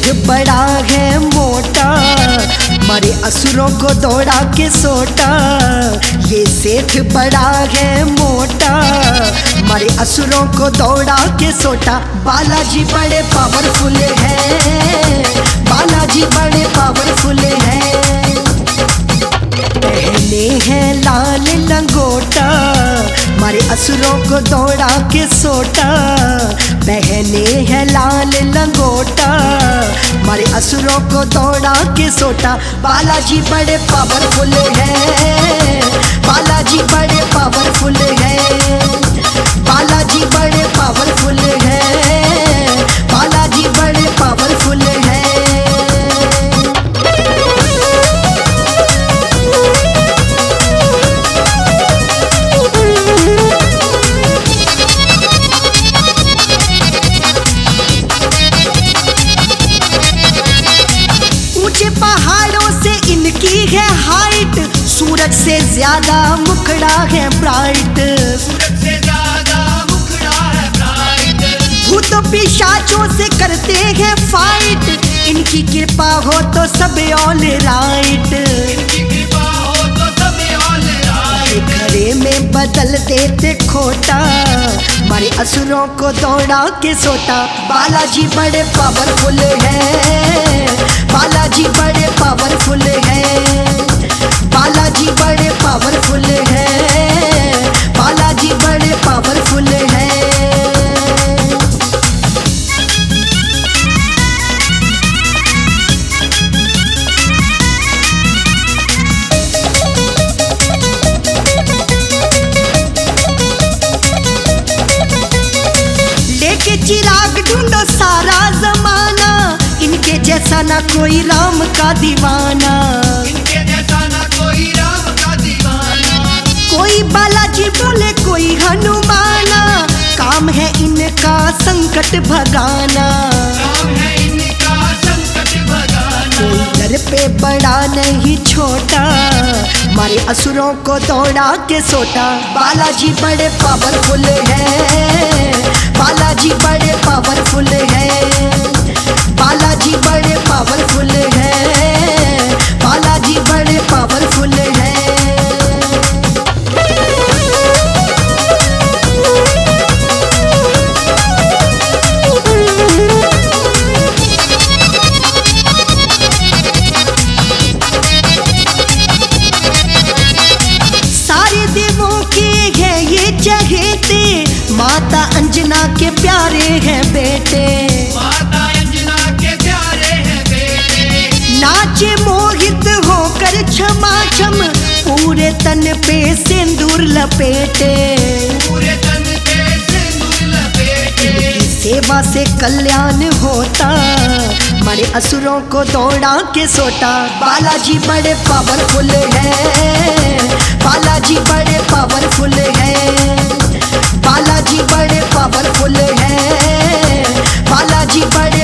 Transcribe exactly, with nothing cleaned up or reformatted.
बड़ा है मोटा, मारे असुरों को दौड़ा के सोटा। ये सेठ बड़ा है मोटा, मारे असुरों को दौड़ा के सोटा। बालाजी बड़े पावरफुल है, बालाजी बड़े पावरफुल है। पहने हैं लाल लंगोटा, मारे असुरों को दौड़ा के सोटा। पहने हैं लाल लंगोटा, मारे असुरों को दौड़ा के सोटा। बालाजी बड़े पावरफुल है, बालाजी बड़े पावरफुल है, बालाजी बड़े पावरफुल है, बालाजी बड़े पावरफुल है। पहाड़ों से इनकी है हाइट, सूरज से ज्यादा मुखड़ा है ब्राइट, सूरज से ज्यादा मुखड़ा है ब्राइट। भूत पिशाचों से करते हैं फाइट, इनकी कृपा हो तो सब ऑल राइट। इनकी कृपा हो तो सब ऑल राइट। खरे में बदल देते खोटा, मारे असुरों को दौड़ा के सोटा। बालाजी बड़े पावरफुल है, बालाजी बड़े पावरफुल है, बालाजी बड़े पावरफुल है, बालाजी बड़े पावरफुल है। लेके चिराग ढूंढो सारा जमाना, इनके जैसा ना कोई राम का दीवाना, इनके जैसा ना कोई राम का दीवाना। कोई बालाजी बोले कोई हनुमाना, काम है इनका संकट भगाना। काम है इनका संकट भगाना। कोई दर पे बड़ा नहीं छोटा, मारे असुरों को दौड़ा के सोटा। बालाजी बड़े पावरफुल है, बालाजी बड़े पावरफुल है, बालाजी बड़े पावरफुल है, बालाजी बड़े पावरफुल है। सारे देवों के हैं ये चहेते, माता अंजना के प्यारे हैं बेटे। माता अंजना के प्यारे हैं बेटे। नाचे मोहित होकर क्षमा छम, पूरे तन पे सिंदूर लपेटे। पूरे तन पे सिंदूर लपेटे। इनकी सेवा से कल्याण होता, मारे असुरों को दौड़ा के सोटा। बालाजी बड़े पावरफुल है, बालाजी बड़े पावरफुल है, बालाजी बड़े पावरफुल है, बालाजी बड़े